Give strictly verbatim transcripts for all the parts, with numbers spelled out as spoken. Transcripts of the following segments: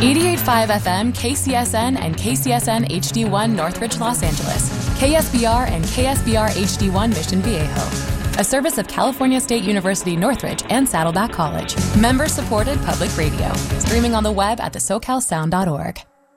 eighty-eight point five F M, K C S N, and K C S N H D one Northridge, Los Angeles. K S B R and K S B R H D one Mission Viejo. A service of California State University Northridge and Saddleback College. Member-supported public radio. Streaming on the web at the socal sound dot org.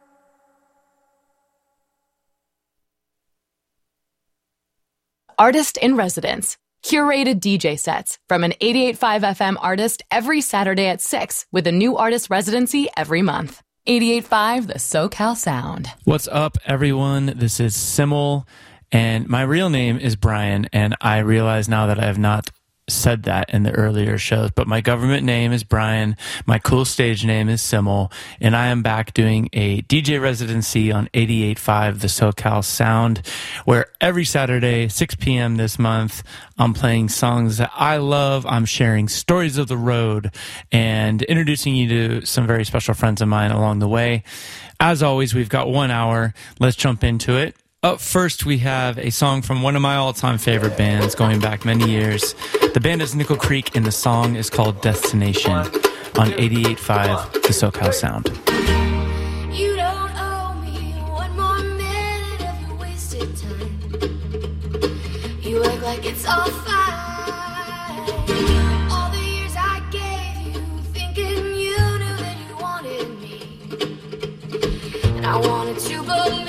Artist in Residence. Curated D J sets from an eighty-eight point five F M artist every Saturday at six with a new artist residency every month. eighty-eight point five, the SoCal Sound. What's up, everyone? This is Simmel, and my real name is Brian, and I realize now that I have not said that in the earlier shows, but my government name is Brian, my cool stage name is Simmel, and I am back doing a D J residency on eighty-eight point five The SoCal Sound, where every Saturday, six p.m. this month, I'm playing songs that I love, I'm sharing stories of the road, and introducing you to some very special friends of mine along the way. As always, we've got one hour. Let's jump into it. Up first, we have a song from one of my all-time favorite bands going back many years. The band is Nickel Creek, and the song is called Destination on eighty-eight point five The SoCal Sound. You don't owe me one more minute of your wasted time. You act like it's all fine. All the years I gave you, thinking you knew that you wanted me. And I wanted to believe.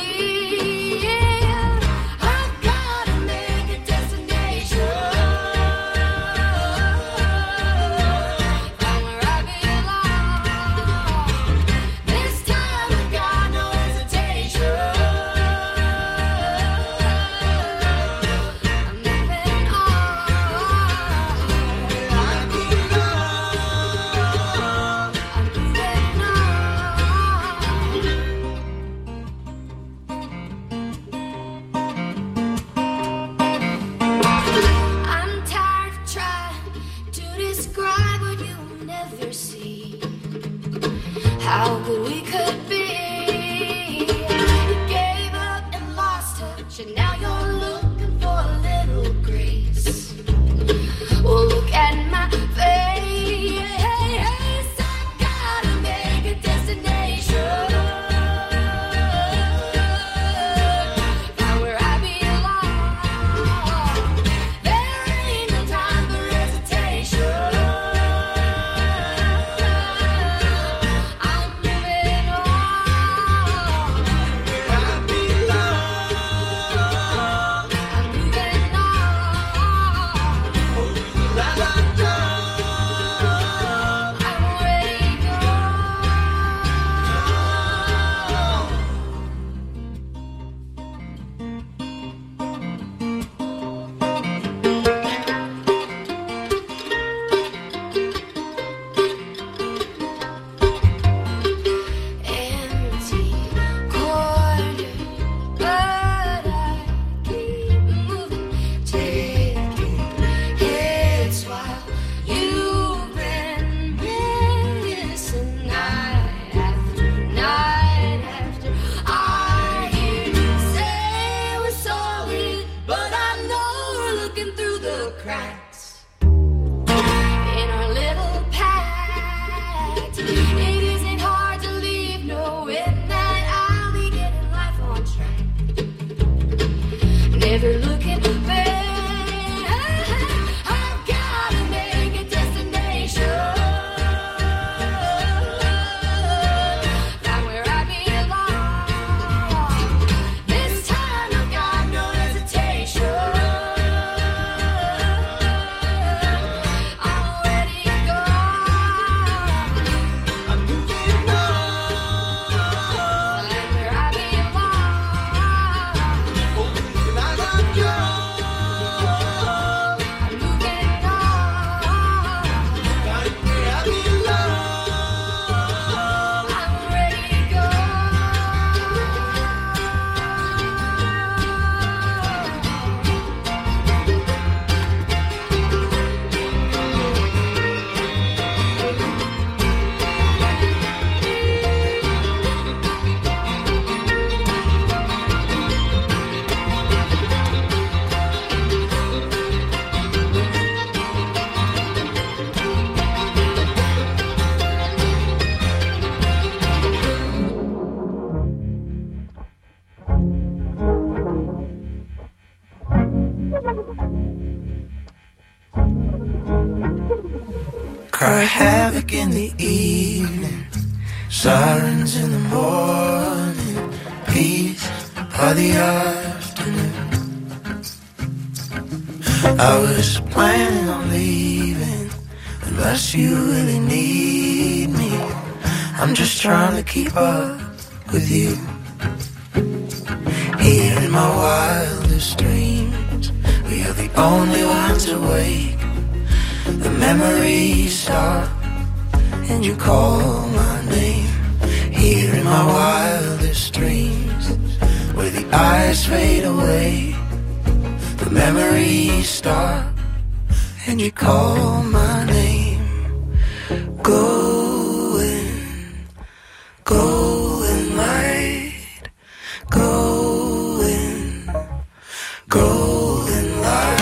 are havoc in the evening, sirens in the morning, peace by the afternoon. I was planning on leaving, unless you really need me. I'm just trying to keep up with you. Here in my wildest dreams, we are the only ones awake. The memories stop, and you call my name. Here in my wildest dreams, where the eyes fade away, the memories stop, and you call my name. Going, going light, going, going light.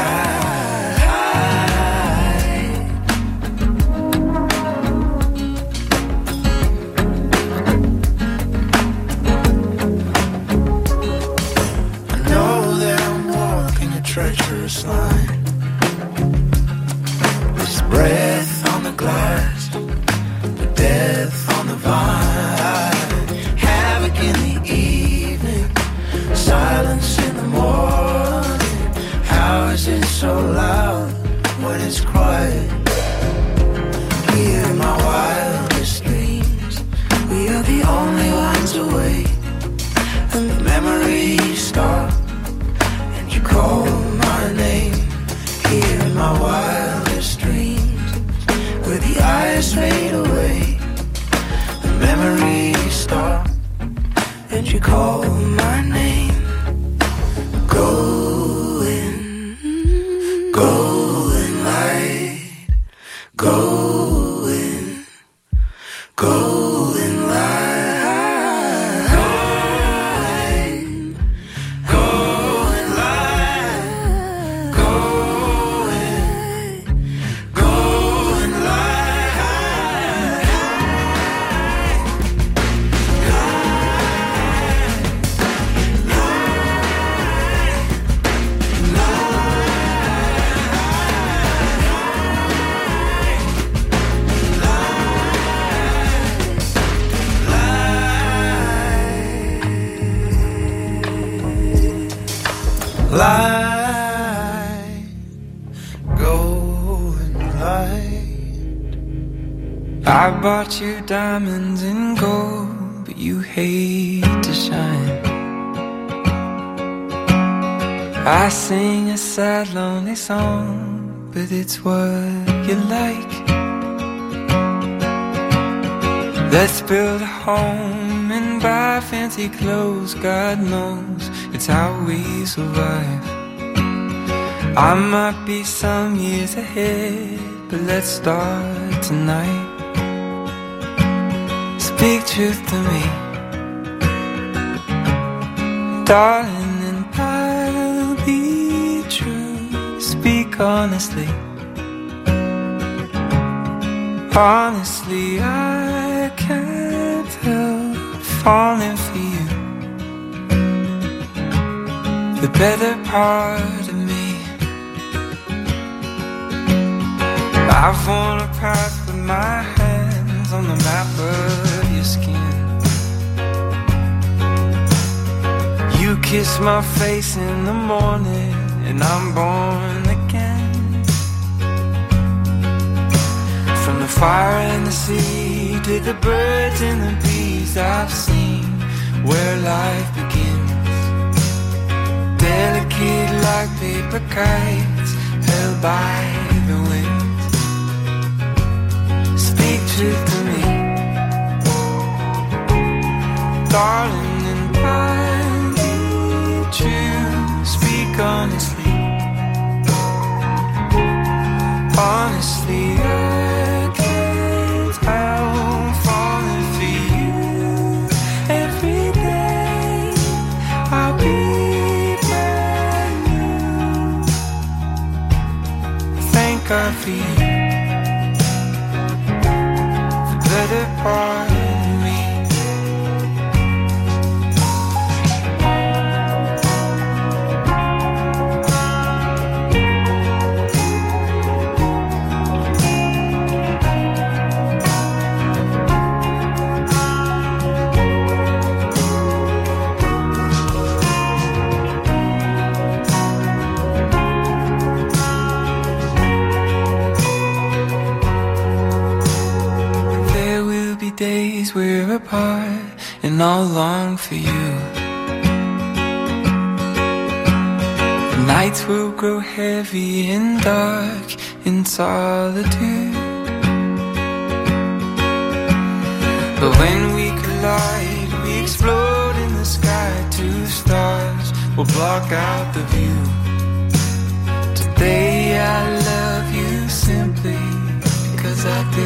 Treacherous line, there's breath on the glass, the death on the vine, havoc in the evening, silence in the morning. How is it so loud when it's quiet? Here in my wildest dreams, we are the only ones awake, and the memories stop. You call my name. Here in my wildest dreams, where the eyes fade away, the memories stop, and you call my name. Going, going light, going, going light. Light, going light. I bought you diamonds and gold, but you hate to shine. I sing a sad, lonely song, but it's what you like. Let's build a home and buy fancy clothes. God knows it's how we survive. I might be some years ahead, but let's start tonight. Speak truth to me, darling, and I'll be true. Speak honestly. Honestly, I can't help falling for you. The better part of me. I've worn a path with my hands on the map of your skin. You kiss my face in the morning, and I'm born again. From the fire and the sea to the birds and the bees, I've seen where life begins. Delicate like paper kites held by the wind. Speak truth to me, darling, and I'll be true. Speak honestly. Honestly, I can't help falling for you. Every day I'll be brand new. Thank God for you. Better part of me. we're apart, and I'll long for you. The nights will grow heavy and dark in solitude, but when we collide, we explode in the sky. Two stars will block out the view. Today I love you simply because I do.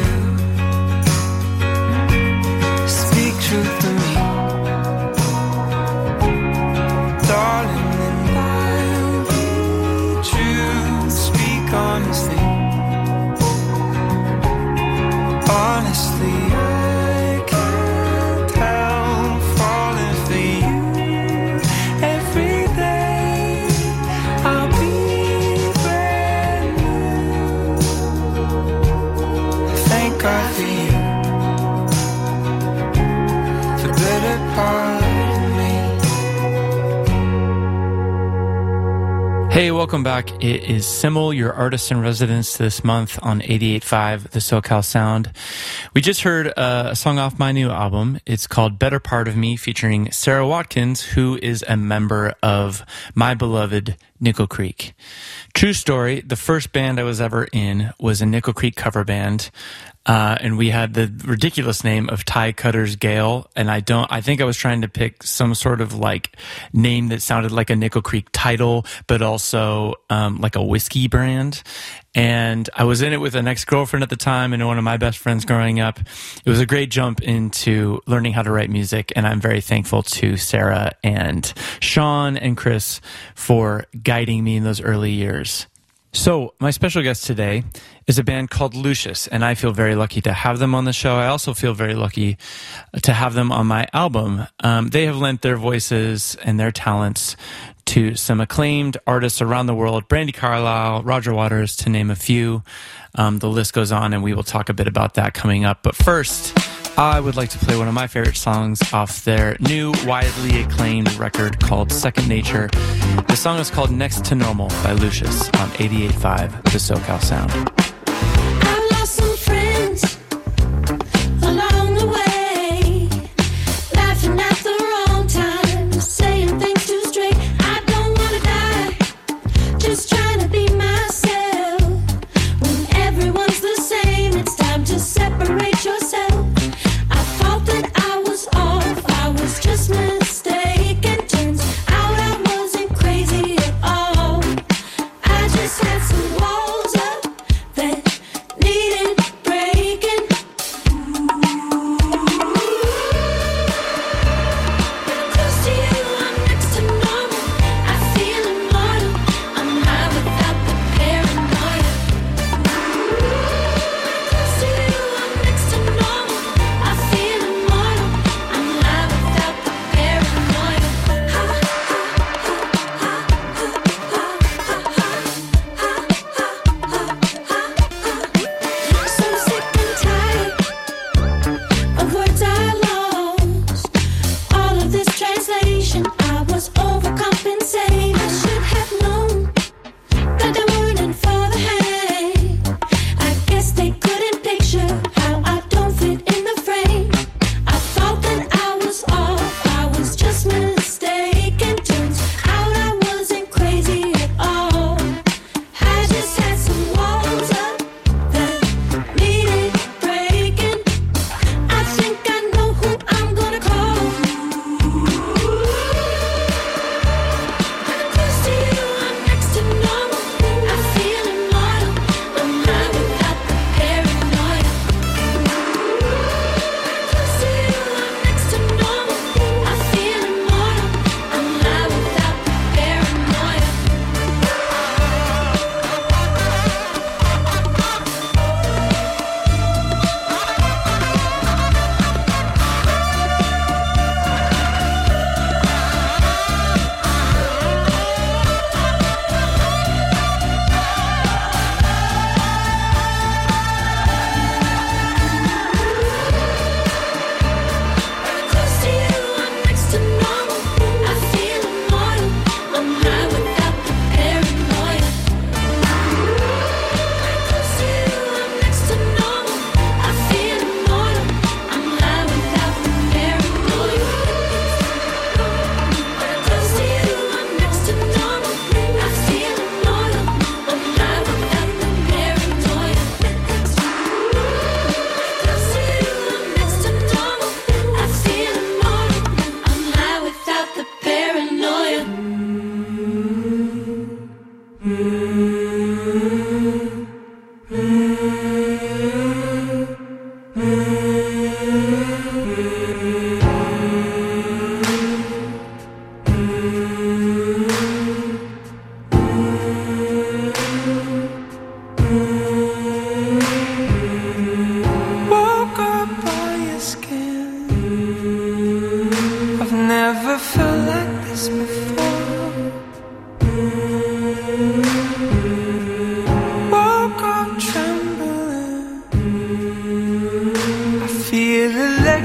Speak truth to me, darling, and I'll be true. Speak honestly, honestly, I can't help falling for you. Every day I'll be brand new. Thank God for you, for the better part of me. Hey, welcome back. It is Simmel, your artist in residence this month on eighty-eight point five, the SoCal Sound. We just heard uh, a song off my new album. It's called Better Part of Me, featuring Sarah Watkins, who is a member of my beloved Nickel Creek. True story, the first band I was ever in was a Nickel Creek cover band. Uh, and we had the ridiculous name of Tie Cutters Gale, and I don't, I think I was trying to pick some sort of like name that sounded like a Nickel Creek title, but also um, like a whiskey brand. And I was in it with an ex-girlfriend at the time and one of my best friends growing up. It was a great jump into learning how to write music, and I'm very thankful to Sarah and Sean and Chris for guiding me in those early years. So, my special guest today is a band called Lucius, and I feel very lucky to have them on the show. I also feel very lucky to have them on my album. Um, they have lent their voices and their talents to some acclaimed artists around the world, Brandi Carlile, Roger Waters, to name a few. Um, the list goes on, and we will talk a bit about that coming up. But first, I would like to play one of my favorite songs off their new, widely acclaimed record called Second Nature. The song is called Next to Normal by Lucius on eighty-eight point five, the SoCal Sound. I lost some friends along the way, laughing at the wrong time, saying things too straight. I don't want to die, just trying to be myself. When everyone's the same, it's time to separate yourself. I thought that I was off, I was just mistaken. Turns out I wasn't crazy at all. I just had some walls up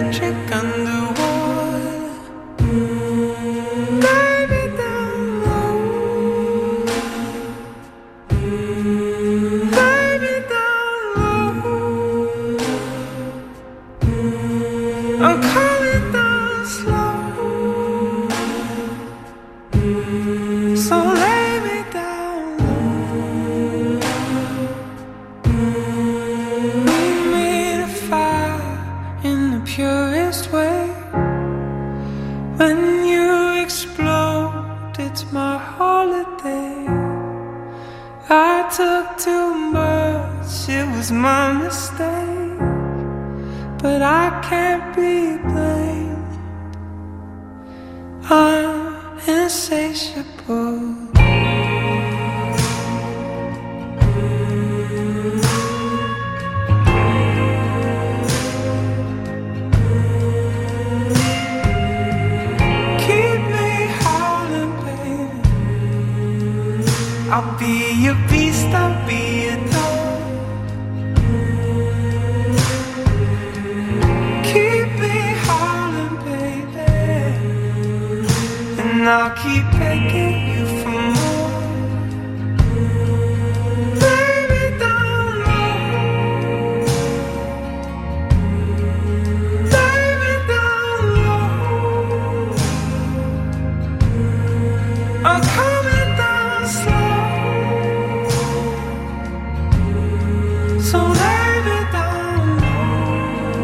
electric underwater. Baby, down low. Baby, down low. I'm coming down slow. So lay me down low. We made a fire in the purest way. When you explode, it's my holiday. I took too much, it was my mistake. But I can't be blamed. I'm insatiable. Keep me howling, baby. I'll be your beast, I'll be your dog. Keep me howling, baby, and I'll keep begging you for more. Baby, down low. Baby, down low. I'm coming down slow. So lay me down low.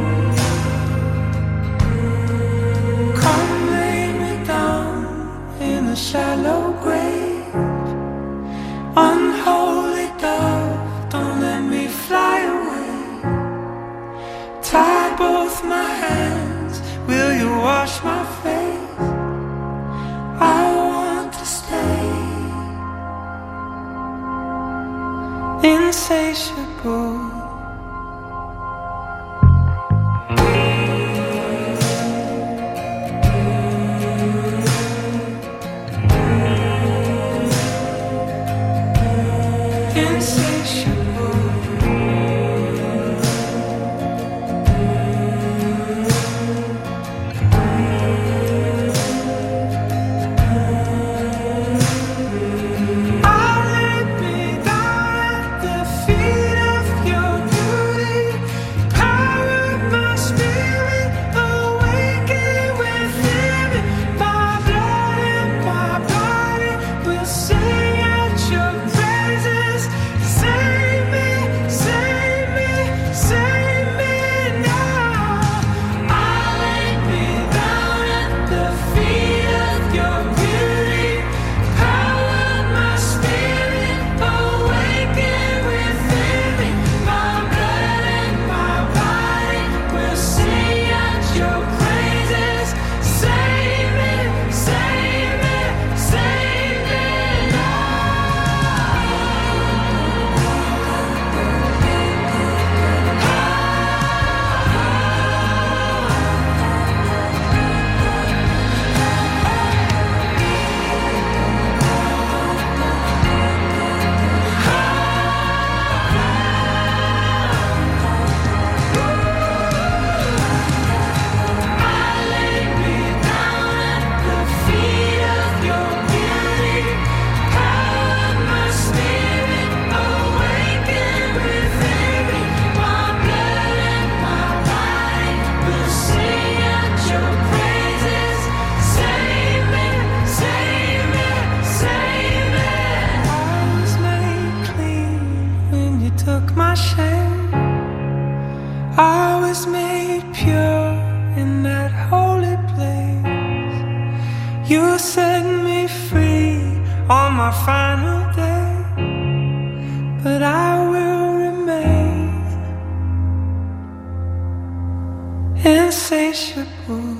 Come lay me down in a shallow grave. Unholy dove, don't let me fly away. Tie both my hands, will you wash my face? I want to stay insatiable. You set me free on my final day, but I will remain insatiable.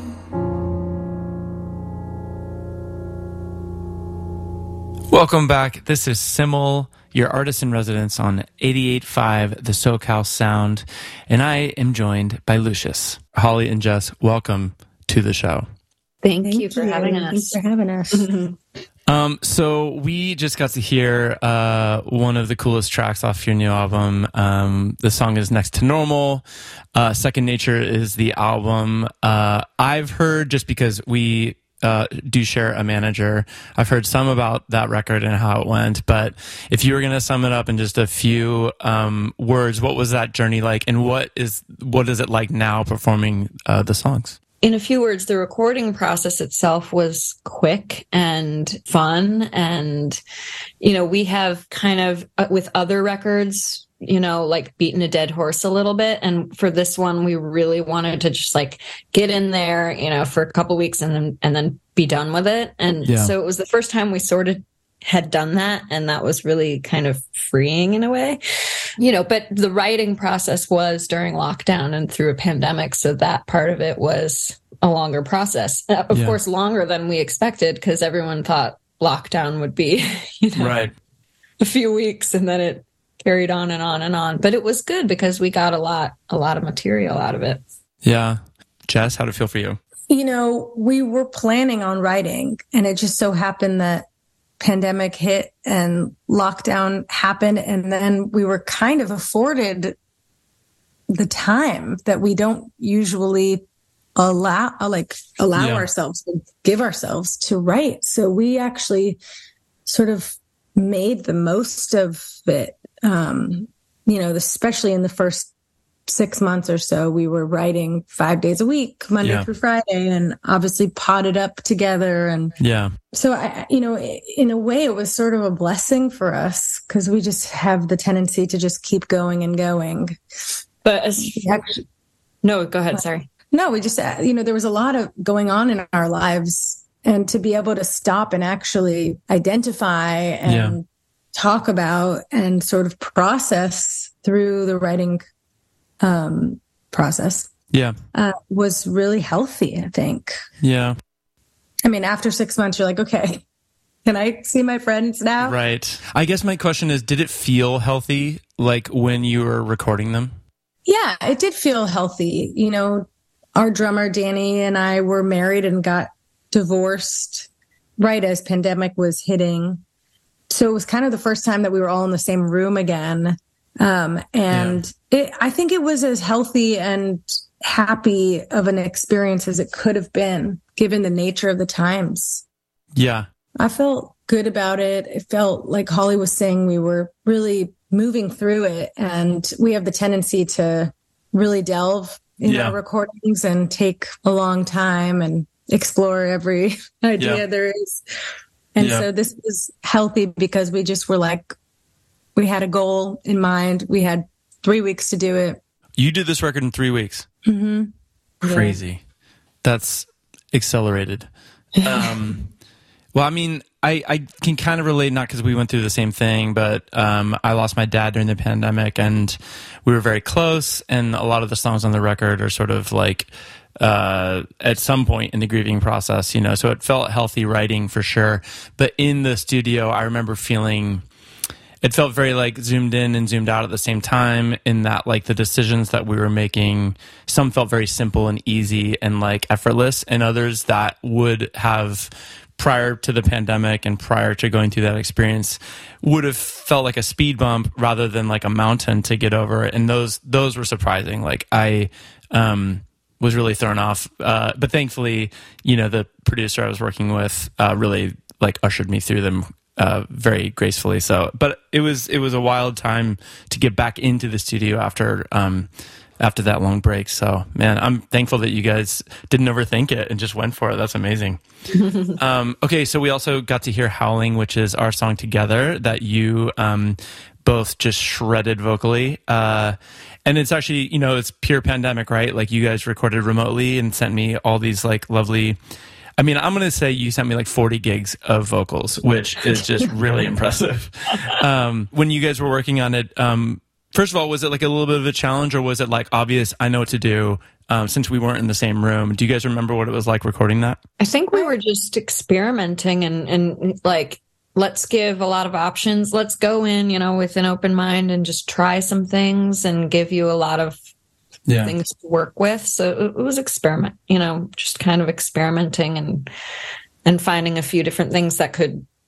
Welcome back. This is Simmel, your artist in residence on eighty-eight point five, the SoCal Sound, and I am joined by Lucius. Holly and Jess, welcome to the show. Thank, Thank you for you. having Thanks us. for having us. Um, so we just got to hear uh, one of the coolest tracks off your new album. Um, the song is Next to Normal. Uh, Second Nature is the album. Uh, I've heard, just because we uh, do share a manager, I've heard some about that record and how it went. But if you were going to sum it up in just a few um, words, what was that journey like, and what is what is it like now performing uh, the songs? In a few words, the recording process itself was quick and fun. And, you know, we have kind of, uh, with other records, you know, like beaten a dead horse a little bit. And for this one, we really wanted to just like get in there, you know, for a couple weeks and then, and then be done with it. And Yeah. so it was the first time we sort of had done that. And that was really kind of freeing in a way, you know, but the writing process was during lockdown and through a pandemic. So that part of it was a longer process, uh, of Yeah. course, longer than we expected, because everyone thought lockdown would be, you know, Right. a few weeks, and then it carried on and on and on. But it was good because we got a lot, a lot of material out of it. Yeah. Jess, how'd it feel for you? You know, we were planning on writing, and it just so happened that pandemic hit and lockdown happened. And then we were kind of afforded the time that we don't usually allow, like allow Yeah. ourselves to give ourselves to write. So we actually sort of made the most of it. Um, you know, especially in the first six months or so, we were writing five days a week, Monday Yeah. through Friday, and obviously potted up together. And Yeah. so, I, you know, in a way, it was sort of a blessing for us because we just have the tendency to just keep going and going. But as, Actually, no, go ahead. Sorry. no, we just, uh, you know, there was a lot of going on in our lives, and to be able to stop and actually identify and Yeah. talk about and sort of process through the writing um, process Yeah. uh, was really healthy, I think. Yeah. I mean, after six months, you're like, okay, can I see my friends now? Right. I guess my question is, did it feel healthy, like when you were recording them? Yeah, it did feel healthy. You know, our drummer, Danny, and I were married and got divorced right as pandemic was hitting. So it was kind of the first time that we were all in the same room again. Um, and it, I think it was as healthy and happy of an experience as it could have been, given the nature of the times. Yeah. I felt good about it. It felt like Holly was saying, we were really moving through it. And we have the tendency to really delve in Yeah. our recordings and take a long time and explore every idea Yeah. there is. And Yeah. so this was healthy because we just were like, we had a goal in mind. We had three weeks to do it. You did this record in three weeks. Mm-hmm. Crazy. That's accelerated. Um, well, I mean, I, I can kind of relate, not because we went through the same thing, but um, I lost my dad during the pandemic, and we were very close, and a lot of the songs on the record are sort of like uh, at some point in the grieving process, you know, so it felt healthy writing for sure. But in the studio, I remember feeling... It felt very like zoomed in and zoomed out at the same time, in that like the decisions that we were making, some felt very simple and easy and like effortless, and others that would have, prior to the pandemic and prior to going through that experience, would have felt like a speed bump rather than like a mountain to get over. And those, those were surprising. Like I, um, was really thrown off. Uh, but thankfully, you know, the producer I was working with, uh, really like ushered me through them Uh, very gracefully. So, but it was it was a wild time to get back into the studio after um, after that long break. So, man, I'm thankful that you guys didn't overthink it and just went for it. That's amazing. um, okay, so we also got to hear "Howling," which is our song together that you um, both just shredded vocally. Uh, and it's actually, you know, it's pure pandemic, right? Like you guys recorded remotely and sent me all these like lovely. I mean, I'm going to say you sent me like forty gigs of vocals, which is just really impressive. Um, when you guys were working on it, um, first of all, was it like a little bit of a challenge, or was it like obvious, I know what to do, um, since we weren't in the same room? Do you guys remember what it was like recording that? I think we were just experimenting and, and like, let's give a lot of options. Let's go in, you know, with an open mind and just try some things and give you a lot of Yeah. things to work with. So it was experiment, you know, just kind of experimenting and and finding a few different things that could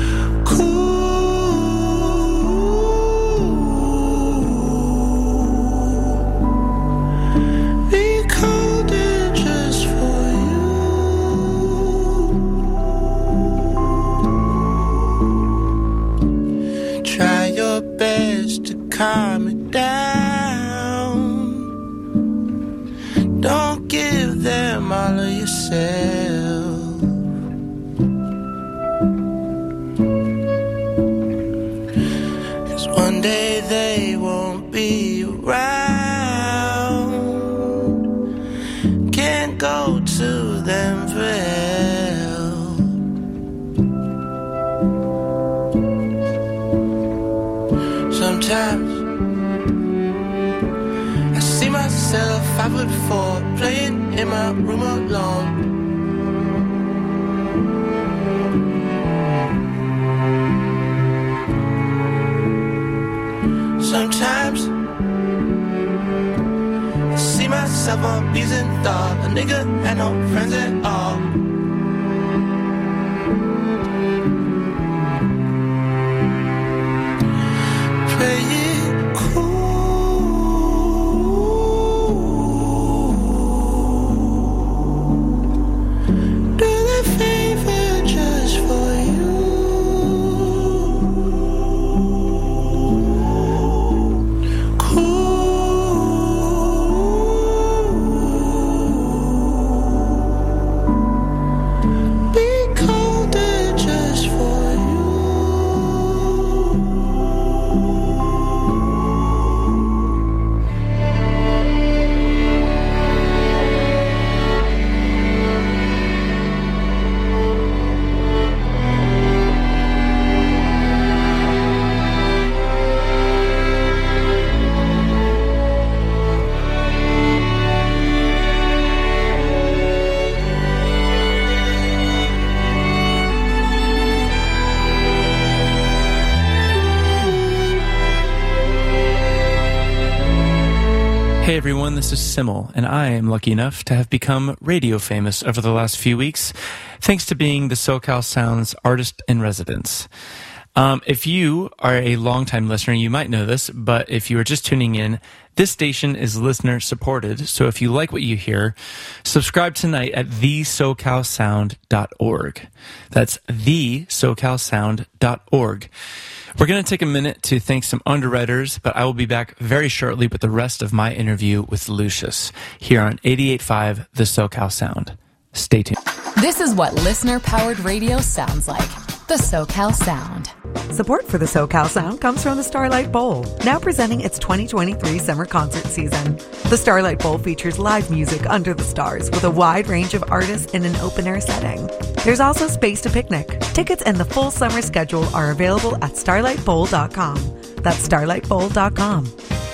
myself. 'Cause one day they won't be around. Can't go to them for help. Sometimes I see myself five foot four playing in my room alone. Sometimes I see myself on bees and thought a nigga had no friends at all. Play it cool. Do the favor just for you. Hey everyone, this is Simmel, and I am lucky enough to have become radio famous over the last few weeks, thanks to being the SoCal Sounds artist in residence. Um, if you are a longtime listener, you might know this, but if you are just tuning in, this station is listener supported, so if you like what you hear, subscribe tonight at the socal sound dot org. That's the socal sound dot org. We're going to take a minute to thank some underwriters, but I will be back very shortly with the rest of my interview with Lucius here on eighty-eight point five The SoCal Sound. Stay tuned. This is what listener-powered radio sounds like. The SoCal Sound. Support for the SoCal Sound comes from the Starlight Bowl, now presenting its twenty twenty-three summer concert season. The Starlight Bowl features live music under the stars with a wide range of artists in an open-air setting. There's also space to picnic. Tickets and the full summer schedule are available at starlight bowl dot com. That's starlight bowl dot com.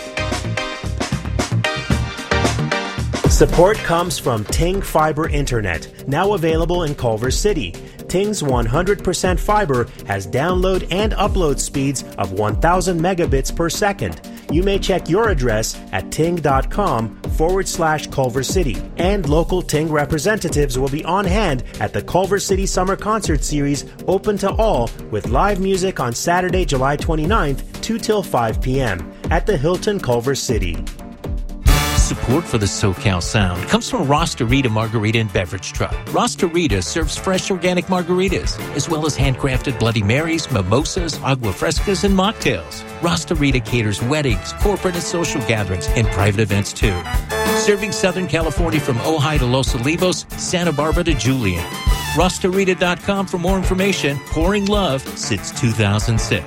Support comes from Ting Fiber Internet, now available in Culver City. Ting's one hundred percent fiber has download and upload speeds of one thousand megabits per second. You may check your address at ting.com forward slash Culver City. And local Ting representatives will be on hand at the Culver City Summer Concert Series, open to all, with live music on Saturday, July twenty-ninth, two till five p.m. at the Hilton Culver City. Support for the SoCal Sound comes from Rostarita Margarita and Beverage Truck. Rostarita serves fresh organic margaritas, as well as handcrafted Bloody Marys, mimosas, agua frescas, and mocktails. Rostarita caters weddings, corporate and social gatherings, and private events too. Serving Southern California from Ojai to Los Olivos, Santa Barbara to Julian. Rostarita dot com for more information. Pouring love since two thousand six.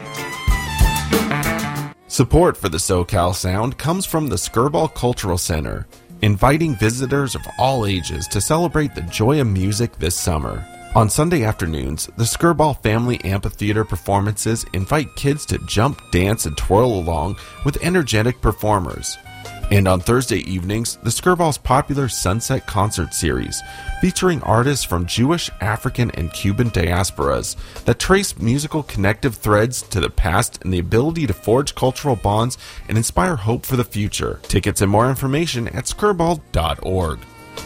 Support for the SoCal Sound comes from the Skirball Cultural Center, inviting visitors of all ages to celebrate the joy of music this summer. On Sunday afternoons, the Skirball Family Amphitheater performances invite kids to jump, dance, and twirl along with energetic performers. And on Thursday evenings, the Skirball's popular Sunset Concert Series, featuring artists from Jewish, African, and Cuban diasporas that trace musical connective threads to the past and the ability to forge cultural bonds and inspire hope for the future. Tickets and more information at skirball dot org.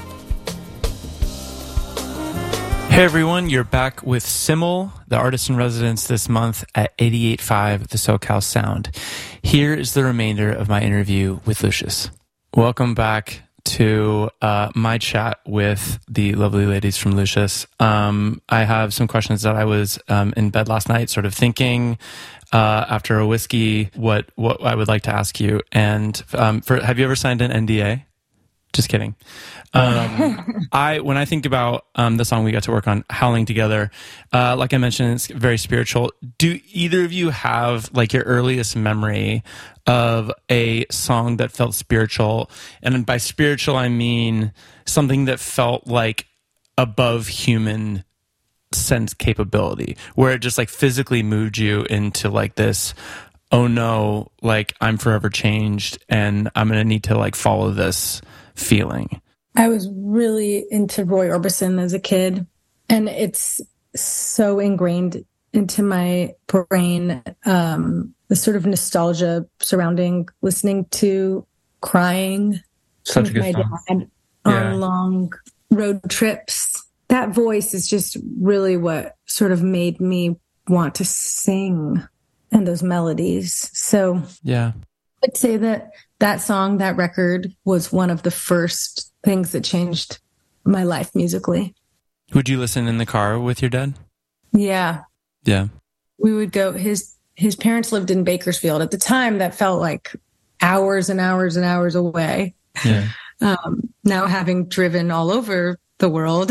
Hey everyone, you're back with Simmel, the artist in residence this month at eighty-eight point five The SoCal Sound. Here is the remainder of my interview with Lucius. Welcome back to uh, my chat with the lovely ladies from Lucius. Um, I have some questions that I was um, in bed last night sort of thinking uh, after a whiskey what, what I would like to ask you. And um, for, have you ever signed an N D A? Just kidding. Um, I when I think about um, the song we got to work on, Howling Together, uh, like I mentioned, it's very spiritual. Do either of you have like your earliest memory of a song that felt spiritual? And by spiritual, I mean something that felt like above human sense capability, where it just like physically moved you into like this, oh no, like I'm forever changed and I'm going to need to like follow this feeling. I was really into Roy Orbison as a kid, and it's so ingrained into my brain, um, the sort of nostalgia surrounding listening to Crying Such a with good my song. dad Yeah. on long road trips. That voice is just really what sort of made me want to sing, and those melodies. So Yeah. I'd say that that song, that record, was one of the first things that changed my life musically. Would you listen in the car with your dad? Yeah. Yeah. We would go, his his parents lived in Bakersfield. At the time, that felt like hours and hours and hours away. Yeah. Um, now, having driven all over the world,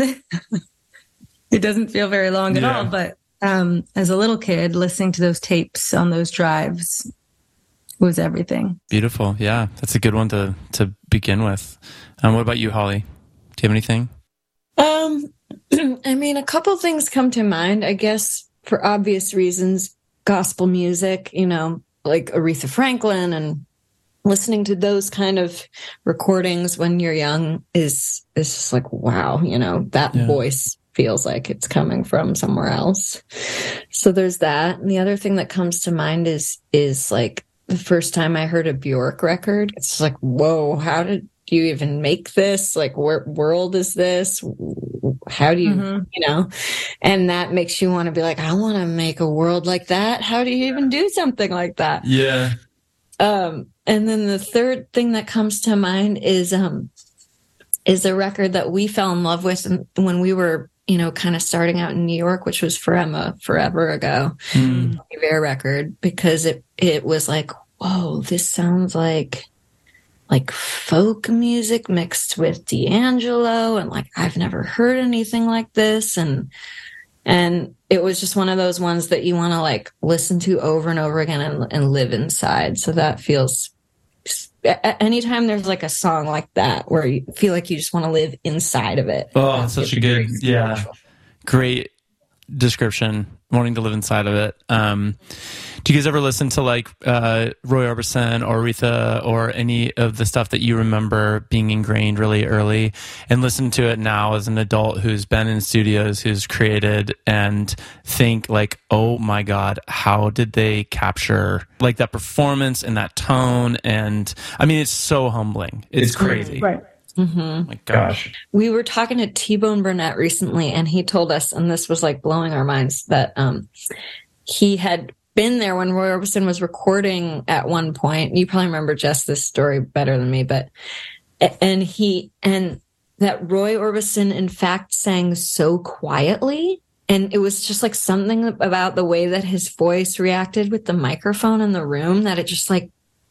it doesn't feel very long at Yeah. all. But um, as a little kid, listening to those tapes on those drives was everything. Beautiful. Yeah. That's a good one to, to begin with. Um, what about you, Holly? Do you have anything? Um, I mean, a couple things come to mind, I guess, for obvious reasons. Gospel music, you know, like Aretha Franklin, and listening to those kind of recordings when you're young is is just like, wow, you know, that Yeah. voice feels like it's coming from somewhere else. So there's that. And the other thing that comes to mind is is like the first time I heard a Bjork record. It's like, whoa, how did you even make this? Like, what world is this? How do you, Mhm. you know? And that makes you want to be like, I want to make a world like that. How do you even do something like that? Yeah. Um, and then the third thing that comes to mind is um, is a record that we fell in love with when we were, you know, kind of starting out in New York, which was Forever, forever ago. Mm. Bear record, because it it was like, whoa, this sounds like like folk music mixed with D'Angelo, and like I've never heard anything like this, and and it was just one of those ones that you want to like listen to over and over again and, and live inside. So that feels, a- anytime there's like a song like that where you feel like you just want to live inside of it. Oh, that such feels a good, very yeah, spiritual. great description. Wanting to live inside of it. Um, do you guys ever listen to like uh, Roy Orbison or Aretha or any of the stuff that you remember being ingrained really early, and listen to it now as an adult who's been in studios, who's created, and think like, oh my God, how did they capture like that performance and that tone? And I mean, it's so humbling. It's, It's crazy. Right. Mm-hmm. Oh my gosh. We were talking to T-Bone Burnett recently, and he told us, and this was like blowing our minds, that um, he had been there when Roy Orbison was recording at one point. You probably remember just this story better than me, but and he and that Roy Orbison in fact sang so quietly, and it was just like something about the way that his voice reacted with the microphone in the room that it just like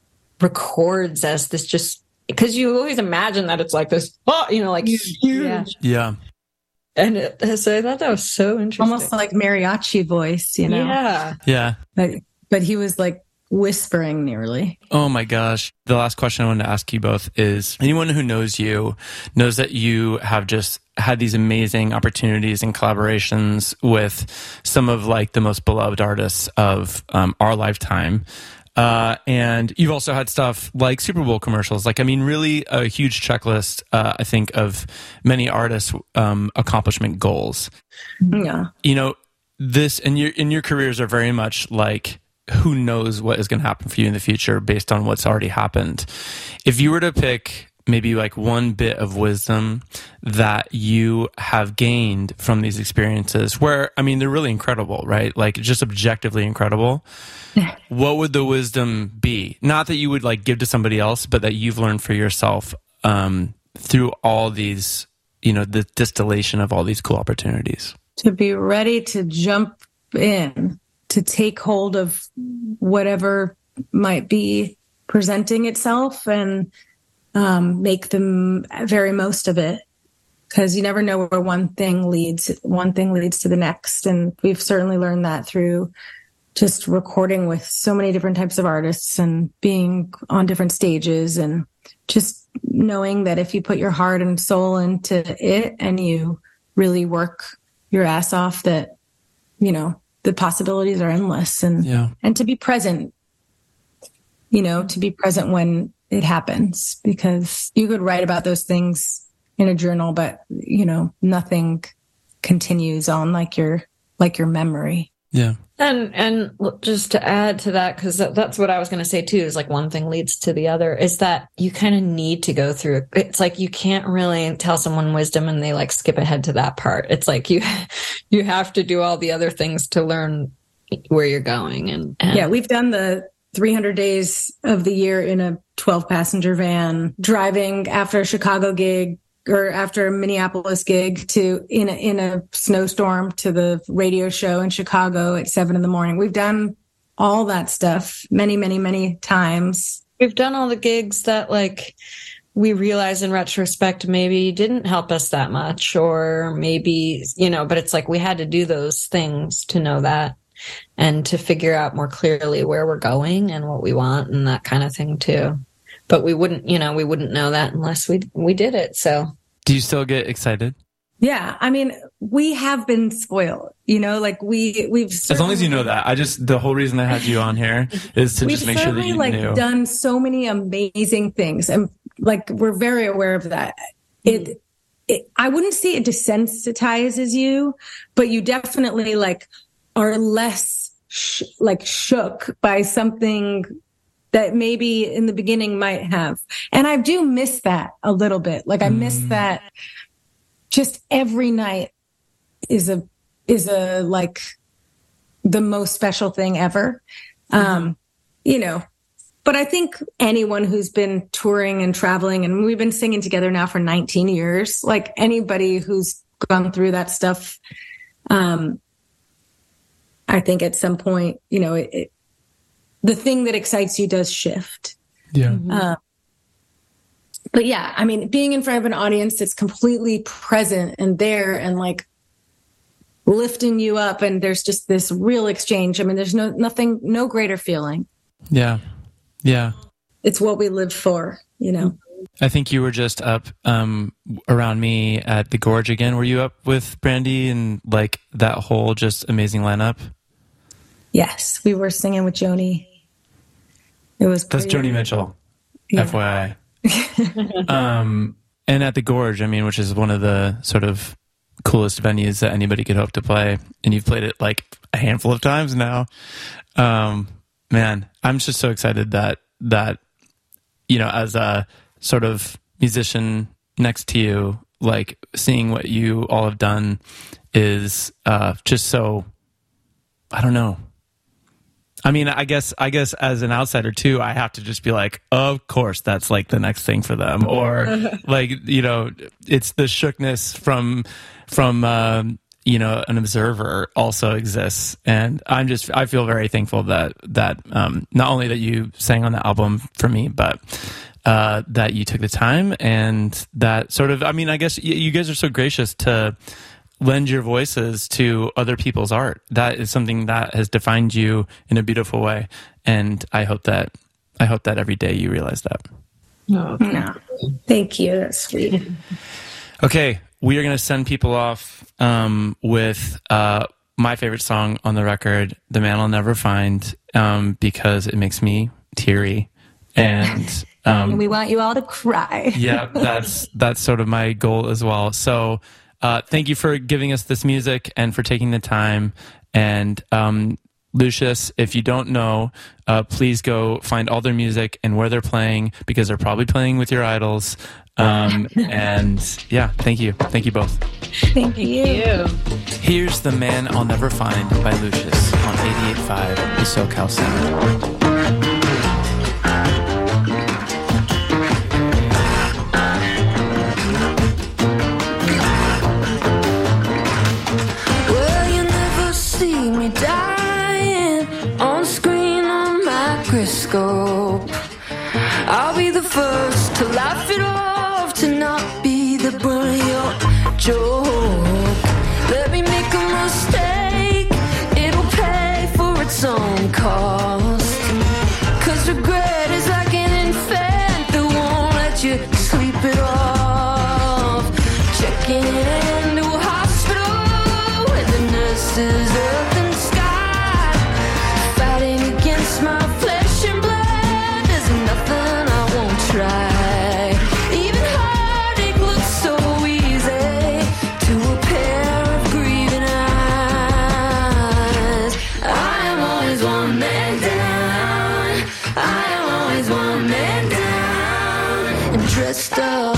records as this just. Because you always imagine that it's like this, oh, you know, like huge. Yeah. Yeah. And it, so I thought that was so interesting. Almost like mariachi voice, you know? Yeah. Yeah. But, but he was like whispering nearly. Oh my gosh. The last question I wanted to ask you both is, anyone who knows you knows that you have just had these amazing opportunities and collaborations with some of like the most beloved artists of um, our lifetime. Uh, and you've also had stuff like Super Bowl commercials. Like, I mean, really a huge checklist, uh, I think, of many artists' um, accomplishment goals. Yeah. You know, this and your in your careers are very much like, who knows what is going to happen for you in the future based on what's already happened. If you were to pick maybe like one bit of wisdom that you have gained from these experiences, where, I mean, they're really incredible, right? Like just objectively incredible. What would the wisdom be? Not that you would like give to somebody else, but that you've learned for yourself um, through all these, you know, the distillation of all these cool opportunities. To be ready to jump in, to take hold of whatever might be presenting itself, and um, make the very most of it, because you never know where one thing leads, one thing leads to the next. And we've certainly learned that through just recording with so many different types of artists and being on different stages, and just knowing that if you put your heart and soul into it and you really work your ass off, that, you know, the possibilities are endless. And, yeah. and to be present, you know, to be present when it happens, because you could write about those things in a journal, but, you know, nothing continues on like your, like your memory. Yeah. And and just to add to that, because that's what I was going to say too, is like one thing leads to the other, is that you kind of need to go through it. It's like you can't really tell someone wisdom and they like skip ahead to that part. It's like you you have to do all the other things to learn where you're going. And, and yeah, we've done the three hundred days of the year in a twelve passenger van, driving after a Chicago gig or after a Minneapolis gig to in a, in a snowstorm to the radio show in Chicago at seven in the morning. We've done all that stuff many, many, many times. We've done all the gigs that like we realize in retrospect maybe didn't help us that much, or maybe, you know, but it's like we had to do those things to know that and to figure out more clearly where we're going and what we want and that kind of thing too. But we wouldn't, you know, we wouldn't know that unless we we did it. So, do you still get excited? Yeah, I mean, we have been spoiled. You know, like we we've as long as you know that. I just the whole reason I had you on here is to just make sure that you like knew. Done so many amazing things, and like we're very aware of that. It, it I wouldn't say it desensitizes you, but you definitely like are less sh- like shook by something that maybe in the beginning might have. And I do miss that a little bit. Like I miss mm. that just every night is a, is a, like the most special thing ever. Mm. Um, you know, but I think anyone who's been touring and traveling, and we've been singing together now for nineteen years, like anybody who's gone through that stuff, um, I think at some point, you know, it, it the thing that excites you does shift. Yeah. Mm-hmm. Uh, but yeah, I mean, being in front of an audience that's completely present and there and like lifting you up, and there's just this real exchange. I mean, there's no, nothing, no greater feeling. Yeah. Yeah. It's what we live for, you know? I think you were just up um, around me at the Gorge again. Were you up with Brandy and like that whole just amazing lineup? Yes. We were singing with Joni. It was That's Joni Mitchell, yeah. F Y I. um, and at the Gorge, I mean, which is one of the sort of coolest venues that anybody could hope to play. And you've played it like a handful of times now. Um, man, I'm just so excited that, that, you know, as a sort of musician next to you, like seeing what you all have done is uh, just so, I don't know. I mean, I guess, I guess as an outsider too, I have to just be like, of course, that's like the next thing for them. Or like, you know, it's the shookness from, from, um, you know, an observer also exists. And I'm just, I feel very thankful that, that, um, not only that you sang on the album for me, but, uh, that you took the time and that sort of, I mean, I guess y- you guys are so gracious to lend your voices to other people's art. That is something that has defined you in a beautiful way. And I hope that, I hope that every day you realize that. Oh, no. Thank you. That's sweet. Okay. We are going to send people off um, with uh, my favorite song on the record, The Man I'll Never Find, um, because it makes me teary. And um, we want you all to cry. Yeah, that's that's sort of my goal as well. So uh, thank you for giving us this music and for taking the time. And um, Lucius, if you don't know, uh, please go find all their music and where they're playing, because they're probably playing with your idols. Um, and yeah, thank you. Thank you both. Thank you. you. Here's The Man I'll Never Find by Lucius on eighty-eight point five The SoCal Sound. Well, you never see me dying on screen or microscope. I'll be the first to laugh Checking into a hospital where the nurses earth and sky, fighting against my flesh and blood. There's nothing I won't try. Even heartache looks so easy to a pair of grieving eyes. I am always one man down. I am always one man down and dressed up.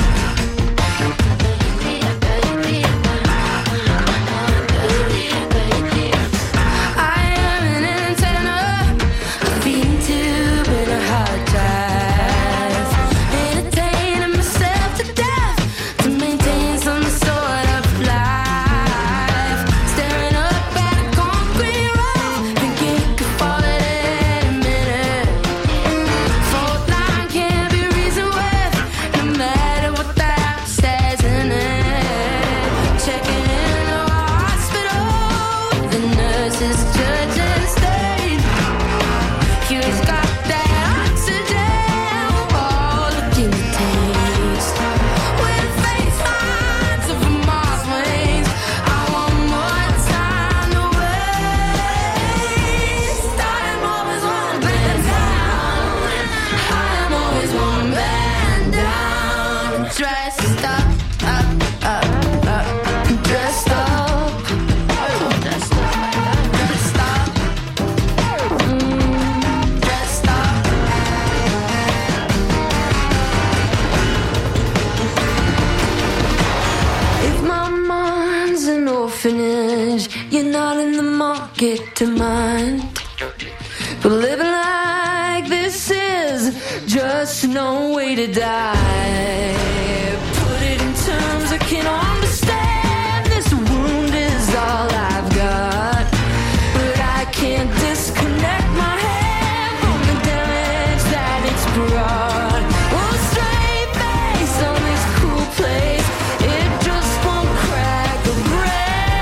You're not in the market to mind, but living like this is just no way to die. Put it in terms I can understand. This wound is all I've got, but I can't disconnect my hand from the damage that it's brought. Oh, straight face on this cool place, it just won't crack the break.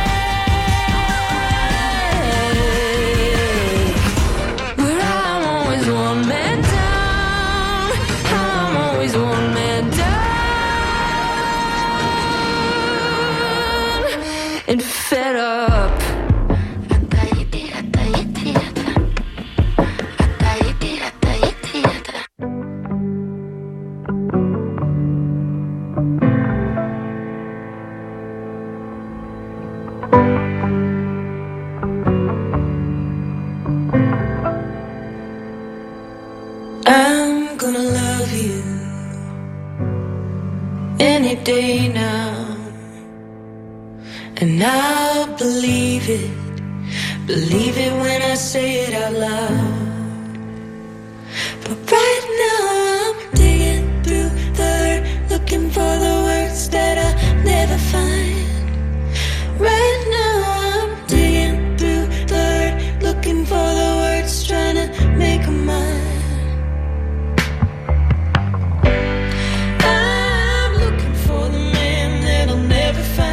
And fed up. I'm gonna love you any day now. And I'll believe it, believe it when I say it out loud. But right now I'm digging through the hurt, looking for the words that I'll never find. Right now I'm digging through the hurt, looking for the words, trying to make 'em mine. I'm looking for the man that I'll never find.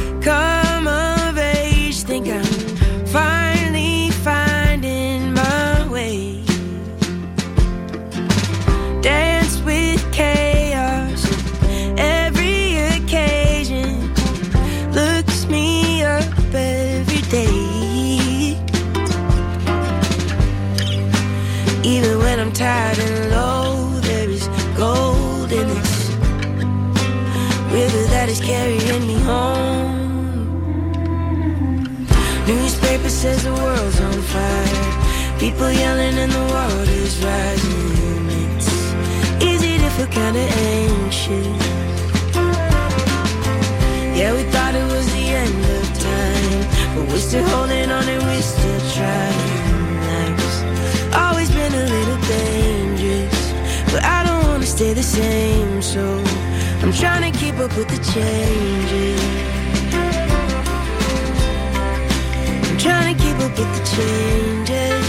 come of age, think I'm finally finding my way. Dance with chaos on every occasion, looks me up every day. Even when I'm tired and low, there is gold in this river that is carrying me home. Newspaper says the world's on fire, people yelling and the water's rising. It's easy to feel kinda anxious. Yeah, we thought it was the end of time, but we're still holding on and we're still trying. Life's always been a little dangerous, but I don't wanna stay the same, so I'm trying to keep up with the changes. I'm trying to keep up with the changes.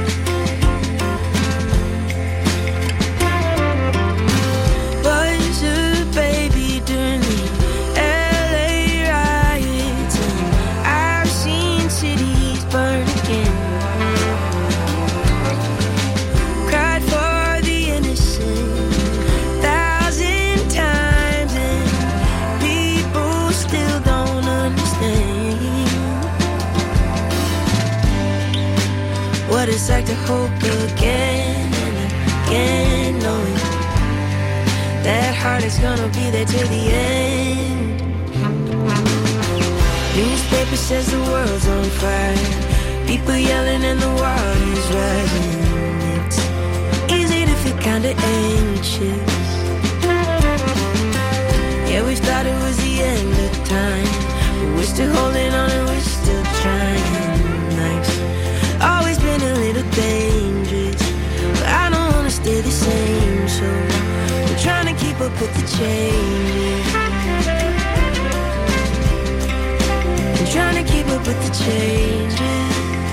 Was a baby during the L A riots, and I've seen cities burn again. Cried for the innocent thousand times, and people still don't understand what it's like to hope again and again, knowing that heart is gonna be there till the end. Newspaper says the world's on fire, people yelling and the water's rising. It's easy to feel kinda anxious. Yeah, we thought it was the end of time, but we're still holding on and we're still trying. Life's always been a little dangerous, but I don't wanna stay the same, so I'm trying to keep up with the changes. I'm trying to keep up with the changes.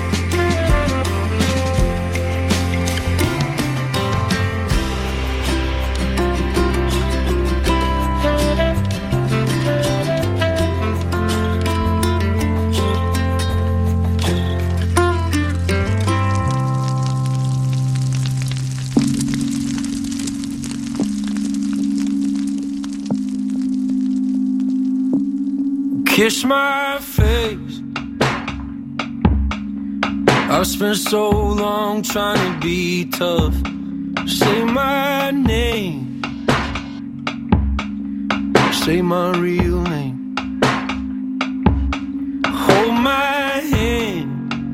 Kiss my face. I've spent so long trying to be tough. Say my name. Say my real name. Hold my hand.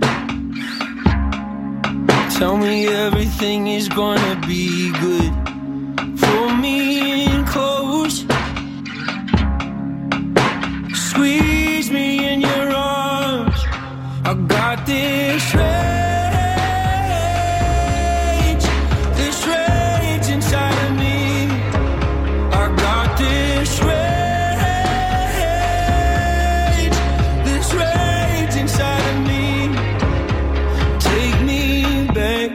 Tell me everything is gonna be good. Pull me in close. Squeeze me in your arms. I got this rage, this rage inside of me. I got this rage, this rage inside of me. Take me back.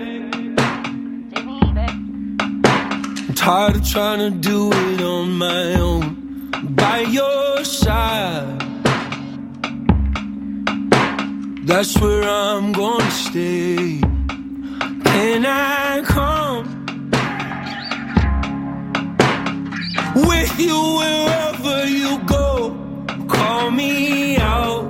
I'm tired of trying to do it on my own. By your side, that's where I'm gonna stay. Can I come with you wherever you go? Call me out.